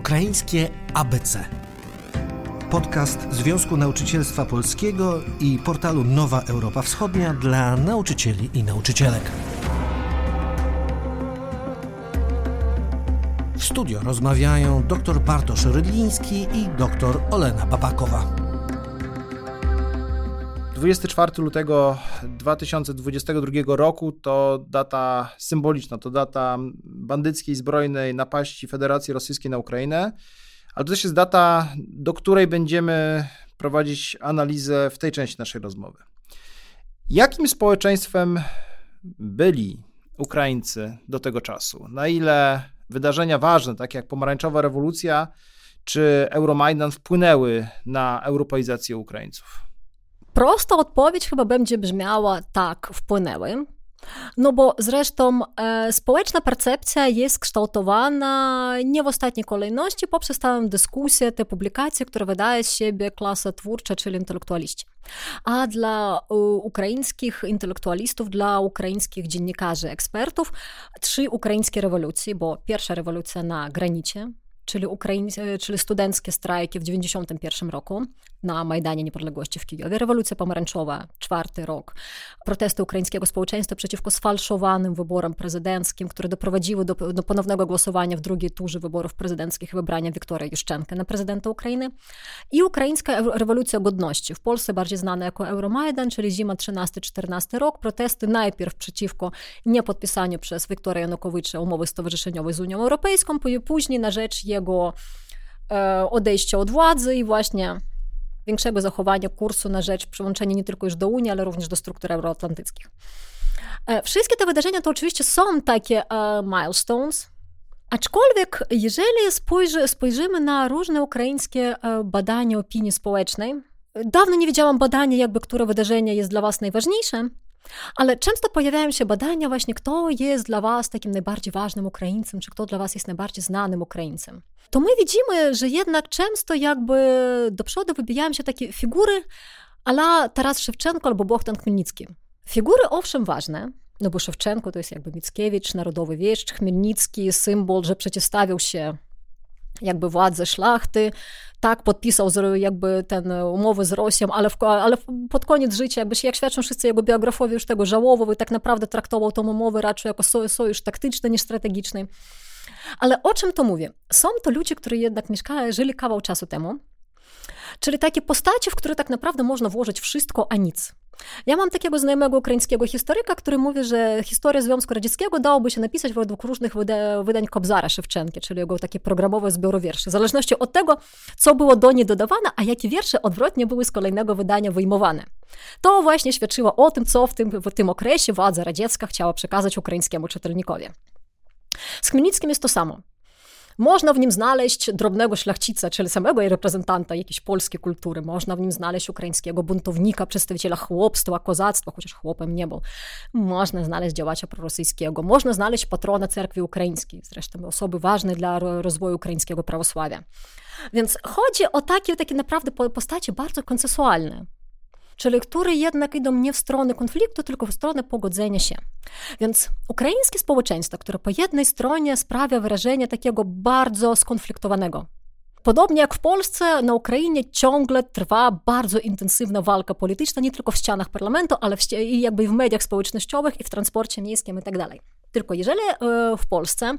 Ukraińskie ABC. Podcast Związku Nauczycielstwa Polskiego i portalu Nowa Europa Wschodnia dla nauczycieli i nauczycielek. W studio rozmawiają dr Bartosz Rydliński i dr Olena Papakowa. 24 lutego 2022 roku to data symboliczna, to data bandyckiej, zbrojnej napaści Federacji Rosyjskiej na Ukrainę, ale to też jest data, do której będziemy prowadzić analizę w tej części naszej rozmowy. Jakim społeczeństwem byli Ukraińcy do tego czasu? Na ile wydarzenia ważne, takie jak pomarańczowa rewolucja czy Euromajdan, wpłynęły na europeizację Ukraińców? Prosta odpowiedź chyba będzie brzmiała tak, wpłynęły. No bo zresztą społeczna percepcja jest kształtowana nie w ostatniej kolejności poprzez tę dyskusję, te publikacje, które wydaje z siebie klasa twórcza, czyli intelektualiści. A dla ukraińskich intelektualistów, dla ukraińskich dziennikarzy, ekspertów, 3 ukraińskie rewolucje, bo pierwsza rewolucja na granicie, czyli studenckie strajki w 1991 roku na Majdanie Niepodległości w Kijowie, rewolucja pomarańczowa, 4. rok, protesty ukraińskiego społeczeństwa przeciwko sfalszowanym wyborom prezydenckim, które doprowadziły do ponownego głosowania w drugiej turze wyborów prezydenckich i wybrania Wiktora Juszczenka na prezydenta Ukrainy, i ukraińska rewolucja godności, w Polsce bardziej znana jako Euromajdan, czyli zima 13-14 rok, protesty najpierw przeciwko niepodpisaniu przez Wiktora Janukowycza umowy stowarzyszeniowej z Unią Europejską, później na rzecz jego odejścia od władzy i właśnie większego zachowania kursu na rzecz przyłączenia nie tylko już do Unii, ale również do struktur euroatlantyckich. Wszystkie te wydarzenia to oczywiście są takie milestones, aczkolwiek jeżeli spojrzymy na różne ukraińskie badania opinii społecznej, dawno nie widziałam badania, które wydarzenie jest dla was najważniejsze, ale często pojawiają się badania właśnie, kto jest dla was takim najbardziej ważnym Ukraińcem, czy kto dla was jest najbardziej znanym Ukraińcem. To my widzimy, że jednak często do przodu wybijają się takie figury a la Taras Szewczenko albo Bohdan Chmielnicki. Figury owszem ważne, no bo Szewczenko to jest Mickiewicz, narodowy wieszcz, Chmielnicki symbol, że przeciwstawił się władze szlachty, tak, podpisał ten umowę z Rosją, ale pod koniec życia, jak świadczą wszyscy jego biografowie, już tego żałował i tak naprawdę traktował tą umowę raczej jako sojusz taktyczny niż strategiczny. Ale o czym to mówię? Są to ludzie, którzy jednak żyli kawał czasu temu, czyli takie postacie, w które tak naprawdę można włożyć wszystko, a nic. Ja mam takiego znajomego ukraińskiego historyka, który mówi, że historię Związku Radzieckiego dałoby się napisać według różnych wydań Kobzara Szewczenki, czyli jego takie programowe zbiory wierszy, w zależności od tego, co było do niej dodawane, a jakie wiersze odwrotnie były z kolejnego wydania wyjmowane. To właśnie świadczyło o tym, co w tym okresie władza radziecka chciała przekazać ukraińskiemu czytelnikowi. Z Chmielnickim jest to samo. Można w nim znaleźć drobnego szlachcica, czyli samego reprezentanta jakiejś polskiej kultury. Można w nim znaleźć ukraińskiego buntownika, przedstawiciela chłopstwa, kozactwa, chociaż chłopem nie był. Można znaleźć działacza prorosyjskiego. Można znaleźć patrona cerkwi ukraińskiej, zresztą osoby ważne dla rozwoju ukraińskiego prawosławia. Więc chodzi o takie naprawdę postacie bardzo konsensualne, czyli które jednak idą nie w stronę konfliktu, tylko w stronę pogodzenia się. Więc ukraińskie społeczeństwo, które po jednej stronie sprawia wrażenie takiego bardzo skonfliktowanego. Podobnie jak w Polsce, na Ukrainie ciągle trwa bardzo intensywna walka polityczna, nie tylko w ścianach parlamentu, ale i w mediach społecznościowych, i w transporcie miejskim i tak dalej. Tylko jeżeli w Polsce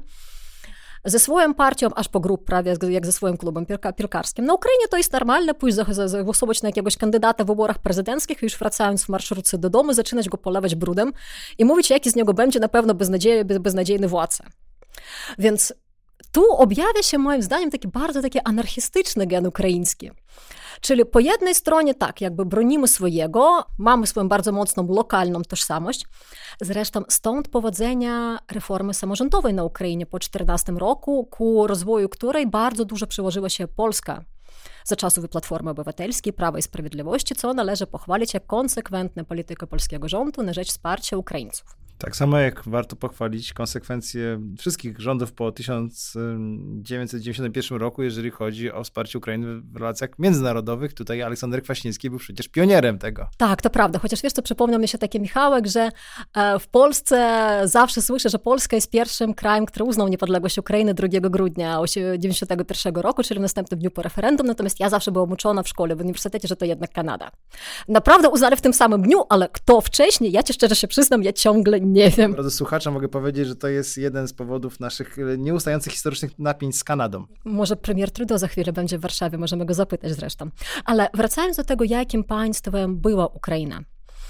ze swoją partią, aż po grup prawie jak ze swoim klubem piłkarskim. Na Ukrainie to jest normalne pójść zagłosować na jakiegoś kandydata w wyborach prezydenckich i już wracając w marszrutce do domu, zaczynać go polewać brudem i mówić, jaki z niego będzie na pewno beznadziejny władca. Więc tu objawia się moim zdaniem taki anarchistyczny gen ukraiński. Czyli po jednej stronie bronimy swojego, mamy swoją bardzo mocną lokalną tożsamość. Zresztą stąd powodzenia reformy samorządowej na Ukrainie po 2014 roku, ku rozwoju której bardzo dużo przyłożyła się Polska za czasów Platformy Obywatelskiej, Prawa i Sprawiedliwości, co należy pochwalić jak konsekwentną politykę polskiego rządu na rzecz wsparcia Ukraińców. Tak samo jak warto pochwalić konsekwencje wszystkich rządów po 1991 roku, jeżeli chodzi o wsparcie Ukrainy w relacjach międzynarodowych. Tutaj Aleksander Kwaśniewski był przecież pionierem tego. Tak, to prawda. Chociaż wiesz co, przypomniał mi się taki Michałek, że w Polsce zawsze słyszę, że Polska jest pierwszym krajem, który uznał niepodległość Ukrainy 2 grudnia 1991 roku, czyli w następnym dniu po referendum. Natomiast ja zawsze byłam uczona w szkole, w uniwersytecie, że to jednak Kanada. Naprawdę uznali w tym samym dniu, ale kto wcześniej? Ja ci szczerze się przyznam, ja ciągle nie wiem. Drodzy słuchacze, mogę powiedzieć, że to jest jeden z powodów naszych nieustających historycznych napięć z Kanadą. Może premier Trudeau za chwilę będzie w Warszawie, możemy go zapytać zresztą. Ale wracając do tego, jakim państwem była Ukraina.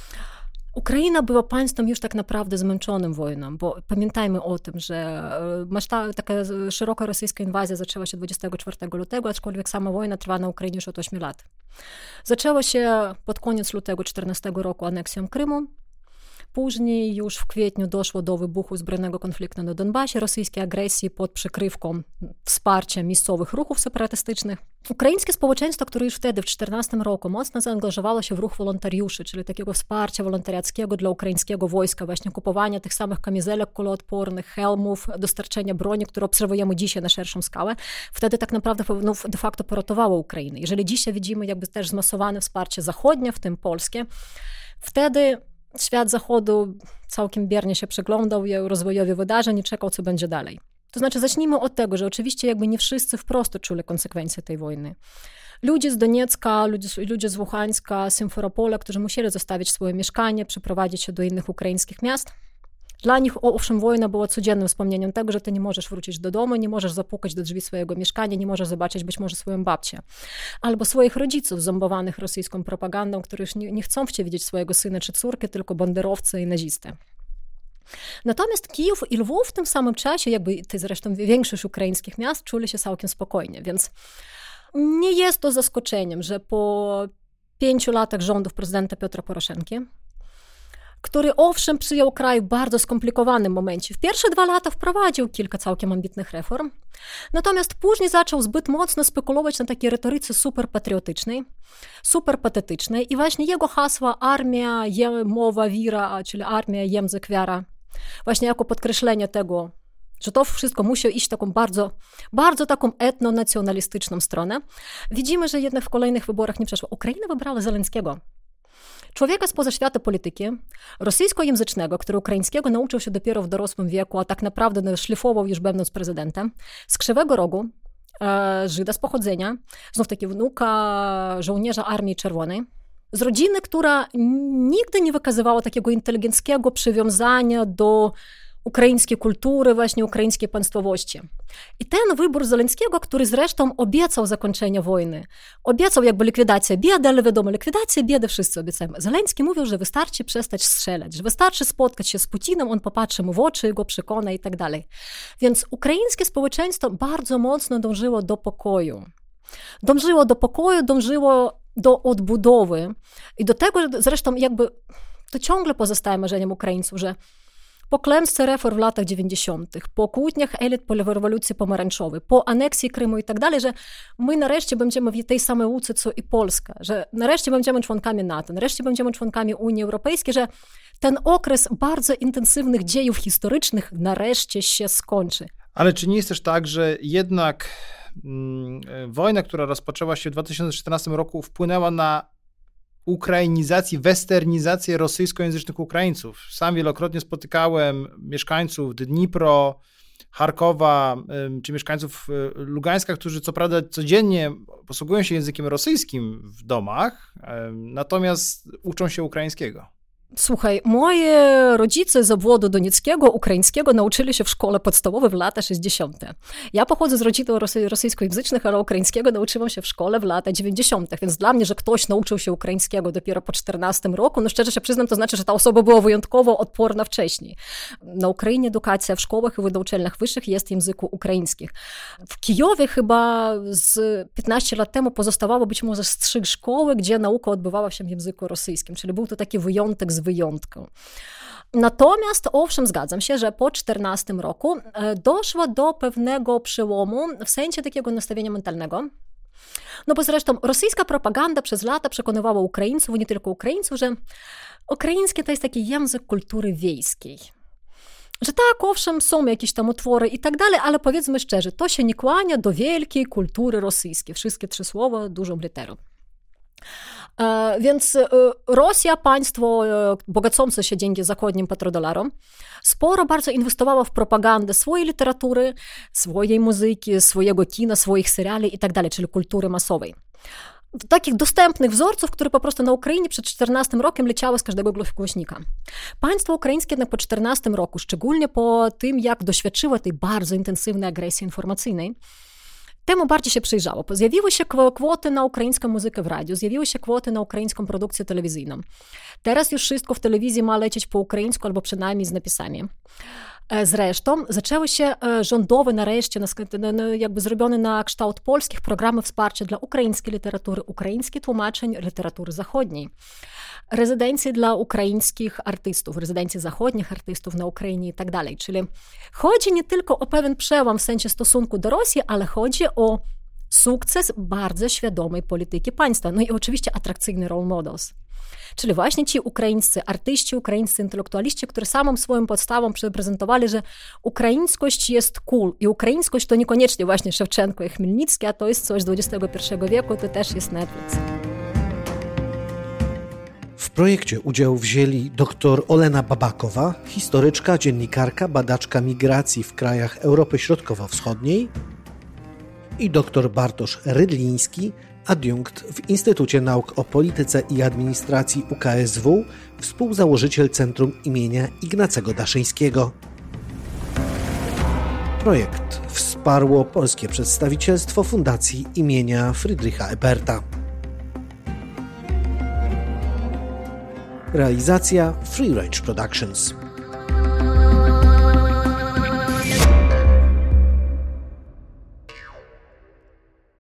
Ukraina była państwem już tak naprawdę zmęczonym wojną, bo pamiętajmy o tym, że taka szeroka rosyjska inwazja zaczęła się 24 lutego, aczkolwiek sama wojna trwa na Ukrainie już od 8 lat. Zaczęła się pod koniec lutego 2014 roku aneksją Krymu. Później już w kwietniu doszło do wybuchu zbrojnego konfliktu na Donbasie, rosyjskiej agresji pod przykrywką wsparcia miejscowych ruchów separatystycznych. Ukraińskie społeczeństwo, które już wtedy, w 2014 roku, mocno zaangażowało się w ruch wolontariuszy, czyli takiego wsparcia wolontariackiego dla ukraińskiego wojska, właśnie kupowania tych samych kamizelek kuloodpornych, hełmów, dostarczenia broni, które obserwujemy dzisiaj na szerszą skalę, wtedy tak naprawdę de facto poratowało Ukrainę. Jeżeli dzisiaj widzimy jakby też zmasowane wsparcie zachodnie, w tym polskie, wtedy świat Zachodu całkiem biernie się przyglądał rozwojowi wydarzeń i czekał, co będzie dalej. To znaczy, zacznijmy od tego, że oczywiście jakby nie wszyscy wprost czuli konsekwencje tej wojny. Ludzie z Doniecka, ludzie z Łuhańska, Symferopola, którzy musieli zostawić swoje mieszkanie, przeprowadzić się do innych ukraińskich miast. Dla nich, owszem, wojna była codziennym wspomnieniem tego, że ty nie możesz wrócić do domu, nie możesz zapukać do drzwi swojego mieszkania, nie możesz zobaczyć być może swoją babcię. Albo swoich rodziców zombowanych rosyjską propagandą, którzy już nie chcą w ciebie widzieć swojego syna czy córki, tylko banderowcy i nazistę. Natomiast Kijów i Lwów w tym samym czasie, jakby zresztą większość ukraińskich miast, czuli się całkiem spokojnie, więc nie jest to zaskoczeniem, że po 5 latach rządów prezydenta Piotra Poroszenki, który owszem przyjął kraj w bardzo skomplikowanym momencie. W pierwsze 2 lata wprowadził kilka całkiem ambitnych reform, natomiast później zaczął zbyt mocno spekulować na takiej retoryce superpatriotycznej, superpatetycznej i właśnie jego hasła armia, mowa, wira, czyli armia, język, wiara, właśnie jako podkreślenie tego, że to wszystko musi iść taką bardzo, bardzo taką etnonacjonalistyczną stronę. Widzimy, że jednak w kolejnych wyborach nie przeszło. Ukraina wybrała Zełenskiego. Człowieka spoza świata polityki, rosyjskojęzycznego, który ukraińskiego nauczył się dopiero w dorosłym wieku, a tak naprawdę szlifował już będąc prezydentem, z Krzywego Rogu, Żyda z pochodzenia, znów taki wnuka żołnierza Armii Czerwonej, z rodziny, która nigdy nie wykazywała takiego inteligenckiego przywiązania do ukraińskiej kultury, właśnie ukraińskiej państwowości. I ten wybór Zełenskiego, który zresztą obiecał zakończenie wojny, obiecał jakby likwidację biedy, ale wiadomo, likwidację biedy wszyscy obiecają. Zełenski mówił, że wystarczy przestać strzelać, że wystarczy spotkać się z Putinem, on popatrzy mu w oczy, go przekona i tak dalej. Więc ukraińskie społeczeństwo bardzo mocno dążyło do pokoju. Dążyło do odbudowy i do tego, zresztą jakby to ciągle pozostaje marzeniem Ukraińców, że po klęsce reform w latach 90., po kłótniach elit po rewolucji pomarańczowej, po aneksji Krymu i tak dalej, że my nareszcie będziemy w tej samej łódce, co i Polska, że nareszcie będziemy członkami NATO, nareszcie będziemy członkami Unii Europejskiej, że ten okres bardzo intensywnych dziejów historycznych nareszcie się skończy. Ale czy nie jest też tak, że jednak wojna, która rozpoczęła się w 2014 roku, wpłynęła na ukrainizację, westernizację rosyjskojęzycznych Ukraińców? Sam wielokrotnie spotykałem mieszkańców Dnipro, Charkowa, czy mieszkańców Lugańska, którzy co prawda codziennie posługują się językiem rosyjskim w domach, natomiast uczą się ukraińskiego. Słuchaj, moi rodzice z obwodu donieckiego, ukraińskiego nauczyli się w szkole podstawowej w latach 60. Ja pochodzę z rodzin rosyjskojęzycznych, ale ukraińskiego nauczyłam się w szkole w latach 90. Więc dla mnie, że ktoś nauczył się ukraińskiego dopiero po 14 roku, no szczerze się przyznam, to znaczy, że ta osoba była wyjątkowo odporna wcześniej. Na Ukrainie edukacja w szkołach i w uczelniach wyższych jest w języku ukraińskich. W Kijowie chyba z 15 lat temu pozostawało być może z 3 szkoły, gdzie nauka odbywała się w języku rosyjskim, czyli był to taki wyjątek z wyjątką. Natomiast owszem, zgadzam się, że po 2014 roku doszło do pewnego przełomu w sensie takiego nastawienia mentalnego. No bo zresztą rosyjska propaganda przez lata przekonywała Ukraińców, nie tylko Ukraińców, że ukraiński to jest taki język kultury wiejskiej. że tak, owszem, są jakieś tam utwory i tak dalej, ale powiedzmy szczerze, to się nie kłania do wielkiej kultury rosyjskiej. Wszystkie 3 słowa dużą literą. Więc Rosja, państwo bogacące się dzięki zachodnim petrodollarom, sporo bardzo inwestowała w propagandę swojej literatury, swojej muzyki, swojego kina, swoich seriali i tak dalej, czyli kultury masowej. Takich dostępnych wzorców, które po prostu na Ukrainie przed 14 rokiem leciały z każdego głośnika. Państwo ukraińskie jednak po 14 roku, szczególnie po tym, jak doświadczyło tej bardzo intensywnej agresji informacyjnej, temu bardziej się przyjrzało. Zjawiły się kwoty na ukraińską muzykę w radiu, zjawiły się kwoty na ukraińską produkcję telewizyjną. Teraz już wszystko w telewizji ma lecieć po ukraińsku albo przynajmniej z napisami. Zresztą zaczęły się rządowe nareszcie, jakby zrobione na kształt polskich programów wsparcia dla ukraińskiej literatury, ukraińskich tłumaczeń literatury zachodniej. Rezydencje dla ukraińskich artystów, rezydencje zachodnich artystów na Ukrainie i tak dalej. Czyli chodzi nie tylko o pewien przełom w sensie stosunku do Rosji, ale chodzi o sukces bardzo świadomej polityki państwa. No i oczywiście atrakcyjny role models. Czyli właśnie ci ukraińscy artyści, ukraińscy intelektualiści, którzy samą swoją podstawą prezentowali, że ukraińskość jest cool i ukraińskość to niekoniecznie właśnie Szewczenko i Chmielnicki, a to jest coś z XXI wieku, to też jest Netflix. W projekcie udział wzięli dr Olena Babakowa, historyczka, dziennikarka, badaczka migracji w krajach Europy Środkowo-Wschodniej i dr Bartosz Rydliński, adiunkt w Instytucie Nauk o Polityce i Administracji UKSW, współzałożyciel Centrum imienia Ignacego Daszyńskiego. Projekt wsparło polskie przedstawicielstwo Fundacji imienia Friedricha Eberta. Realizacja Free Range Productions.